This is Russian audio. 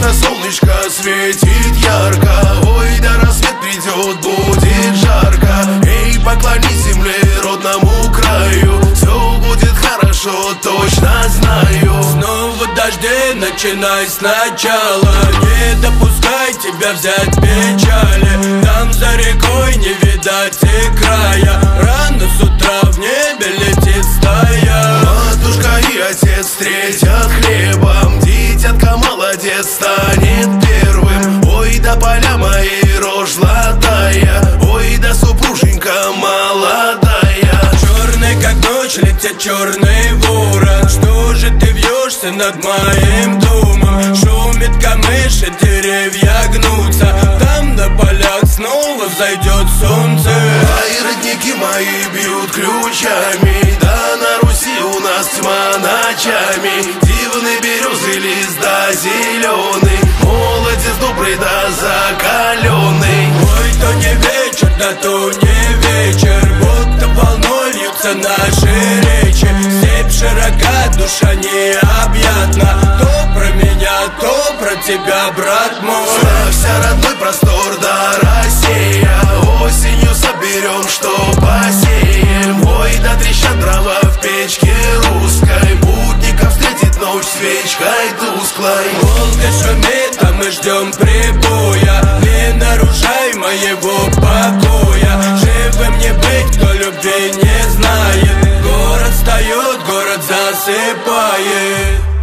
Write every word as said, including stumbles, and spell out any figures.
Нежно солнышко светит ярко. Ой, да рассвет придет, будет жарко. Эй, поклонись земле, родному краю. Все будет хорошо, точно знаю. Снова дожди, начинай сначала. Не допускай тебя взять печали. Там за рекой не видать и края. Рано с утра в небе летит стая. Матушка и отец встретят хлебом. Дитятка молодец станет первым. Ой, да поля мои рожь золотая. Ой, да супруженька молодая. Черный как ночь летит черный ворон. Что же ты вьешься над моим домом? Шумит камыш и деревья гнутся. Там на полях снова взойдет солнце. Ай, родники мои бьют ключами. Да на Руси у нас тьма ночами. Дивный березы лист да зеленый. Молодец добрый да закаленный. Ой, то не вечер, да то не вечер. Будто волной льются наши речи. Степь широка, душа необъятна. То про меня, то про тебя, брат мой. Славься, родной простор да Россия. Осенью соберем, что посеем. Ой, да трещат дрова в печке русской. Путников встретит ночь свечкой тусклой. Волга шумит, а мы ждем прибоя. Не нарушай моего покоя. Живым не быть, кто любви не знает. Город встает, город засыпает.